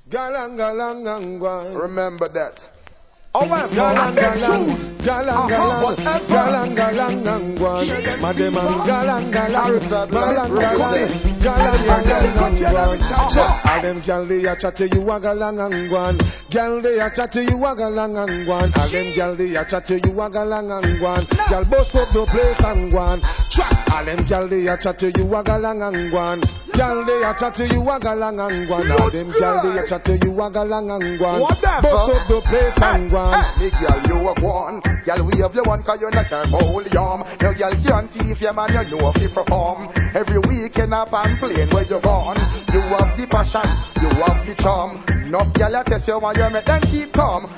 Galangangwan. Remember that. However, Galang, Madam All them gal they a chat to you a galangangwan. Gal they a chat to you a galangangwan. All them gal they a chat to you a galangangwan. Gal boss up the place and gwan. All them gal they a chat to you a galangangwan. Gal they a chat to you a galangangwan. All them gal they a chat to you a galangangwan. Boss up the place and gwan. Hey, girl, you a one. Girl, we have your one cause you're not your whole yum. No girl can't see if your man you know if he perform. Every weekend up and playing where you born. You have the passion, you have the charm. No girl you test you want you make them keep calm.